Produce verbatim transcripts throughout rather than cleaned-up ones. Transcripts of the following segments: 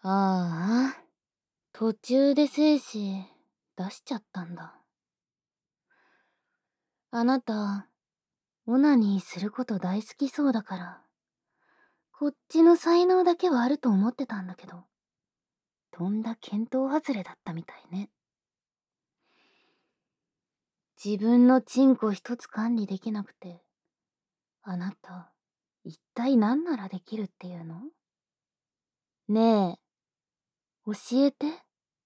ああ、途中で精子出しちゃったんだ。あなた、オナニーすること大好きそうだから、こっちの才能だけはあると思ってたんだけど、とんだ見当外れだったみたいね。自分のチンコ一つ管理できなくて、あなた、一体何ならできるっていうの？ねえ、教えて。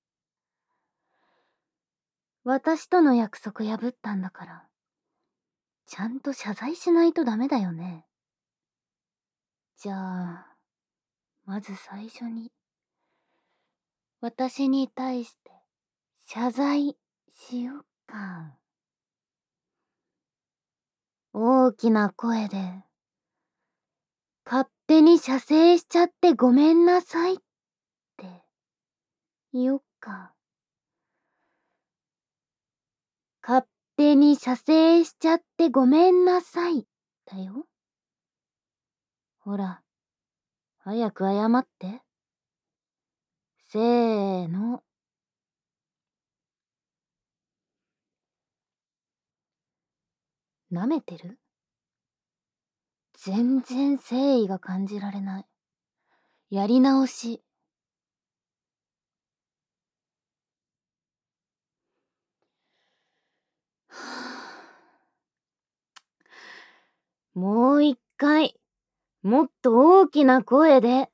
私との約束破ったんだから、ちゃんと謝罪しないとダメだよね。じゃあ、まず最初に、私に対して謝罪しよっか。大きな声で、勝手に射精しちゃってごめんなさいって言おっか。勝手に射精しちゃってごめんなさいだよ。ほら、早く謝って。せーの。舐めてる？全然誠意が感じられない。やり直し。はぁもう一回、もっと大きな声で。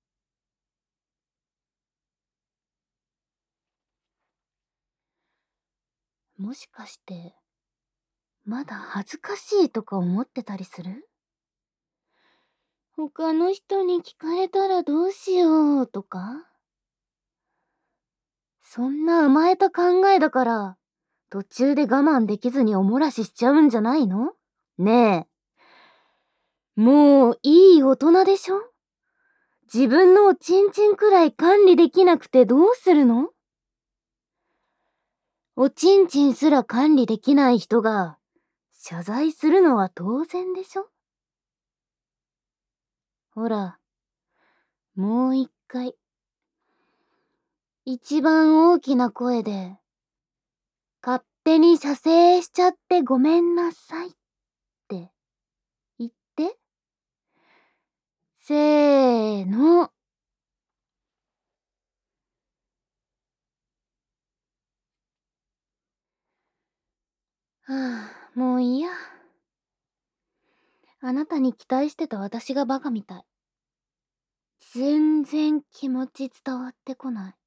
もしかして、まだ恥ずかしいとか思ってたりする？他の人に聞かれたらどうしようとか？そんな甘えた考えだから、途中で我慢できずにおもらししちゃうんじゃないの？ねえ、もういい大人でしょ？自分のおちんちんくらい管理できなくてどうするの？おちんちんすら管理できない人が謝罪するのは当然でしょ？ほら、もう一回。一番大きな声で、勝手に射精しちゃってごめんなさいって言って。せーの。はあ、もういいや。あなたに期待してた私がバカみたい。全然気持ち伝わってこない。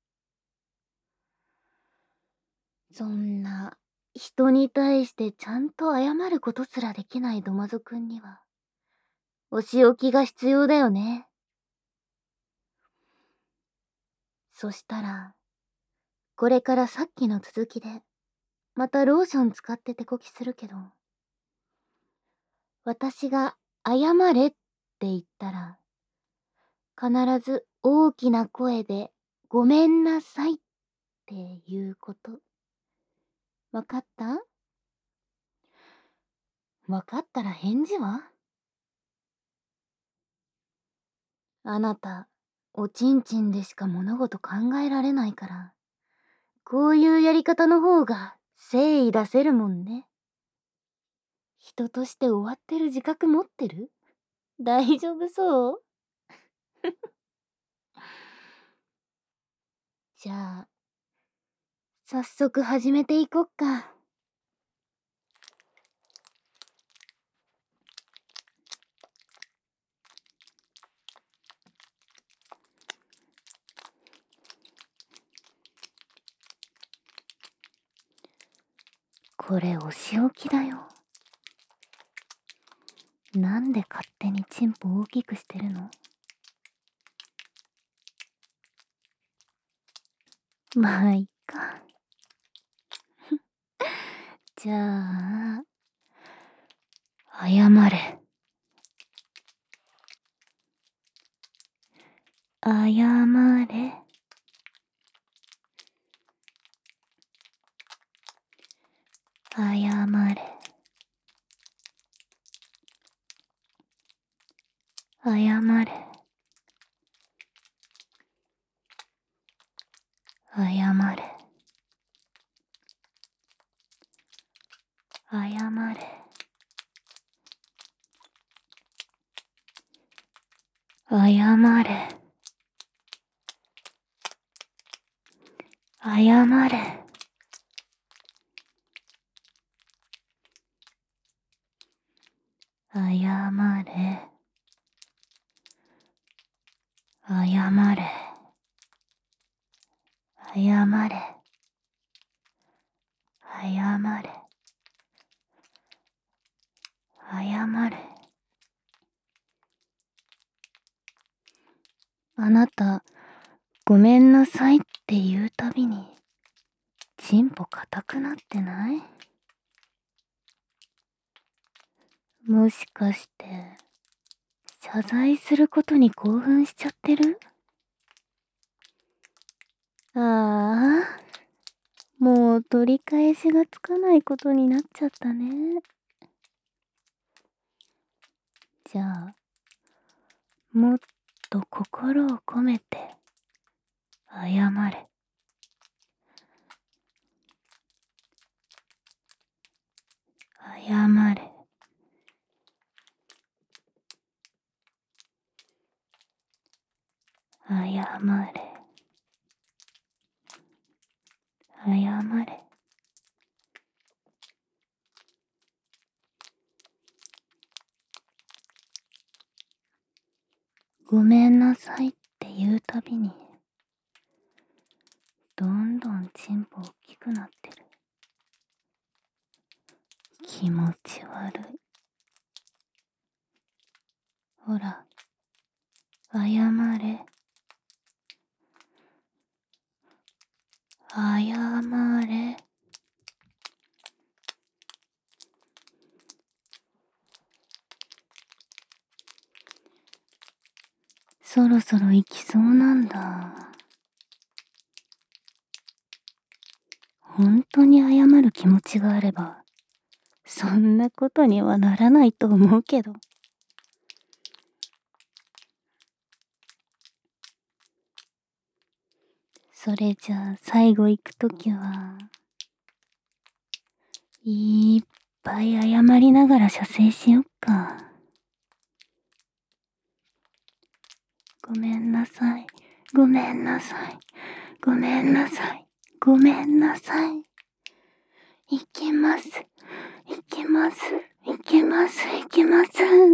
そんな、人に対してちゃんと謝ることすらできないドマゾくんには、お仕置きが必要だよね。そしたら、これからさっきの続きで、またローション使って手こきするけど、私が謝れって言ったら、必ず大きな声でごめんなさいっていうこと。わかった？わかったら返事は？あなた、おちんちんでしか物事考えられないから、こういうやり方の方が誠意出せるもんね。人として終わってる自覚持ってる？大丈夫そう？じゃあ、早速始めていこっか。これお仕置きだよ。なんで勝手にチンポ大きくしてるの？まあいっか。じゃあ、謝れ。謝れ。謝れ。謝れ。 謝れ。謝れ。謝れ。謝れ。謝れ。謝れ。謝れ。謝れ。謝れ。あなた、ごめんなさいって言うたびに、チンポ硬くなってない？もしかして、謝罪することに興奮しちゃってる？ああ、もう取り返しがつかないことになっちゃったね。じゃあ、もっと心を込めて、謝れ。謝れ。謝れ。謝れ。ごめんなさいって言うたびに、どんどんチンポ大きくなってる。気持ち悪い。ほら、謝れ。謝れ。そろそろ行きそうなんだ。本当に謝る気持ちがあれば、そんなことにはならないと思うけど。それじゃあ最後行くときは、いっぱい謝りながら射精しよっか。ごめんなさい。ごめんなさい。ごめんなさい。ごめんなさい。いけます。いけます。いけます。いけますって。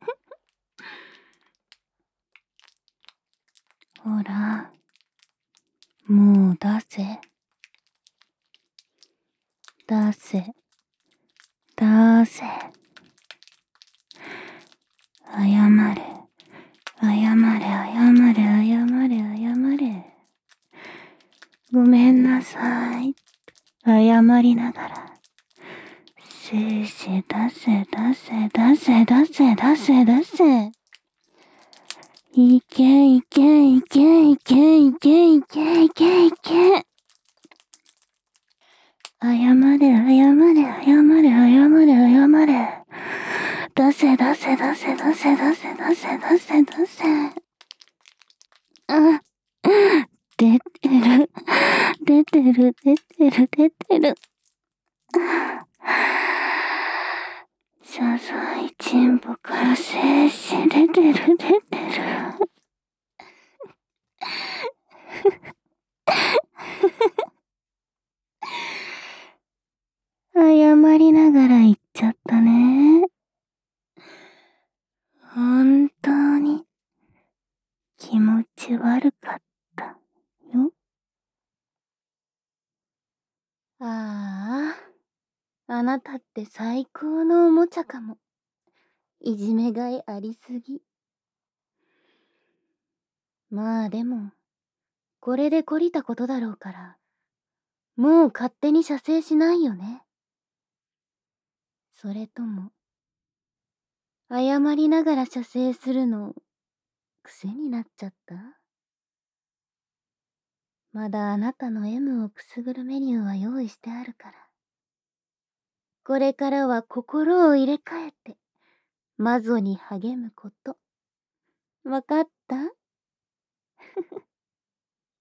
ほら、もう出せ。出せ。出せ。謝れ。謝れ、謝れ、謝れ、謝れ。ごめんなさい。謝りながら。せいせ出せ、出せ、出せ、出せ、出せ、出せ。いけ、いけ、いけ、いけ、いけ、いけ、いけ、いけ。謝れ、謝れ、謝れ、謝れ、謝れ。出せ、出せ、出せ、出せ、出せ、出せ、出せ、出せ。あ、出てる。出てる、出てる、出てる。謝罪チンポから精子出てる、出てる。謝りながら言っちゃったね。本当に気持ち悪かったよ。ああ、あなたって最高のおもちゃかも。いじめがいありすぎ。まあでも、これで懲りたことだろうから、もう勝手に射精しないよね。それとも、謝りながら射精するの、癖になっちゃった？まだあなたの エム をくすぐるメニューは用意してあるから。これからは心を入れ替えて、マゾに励むこと。わかった？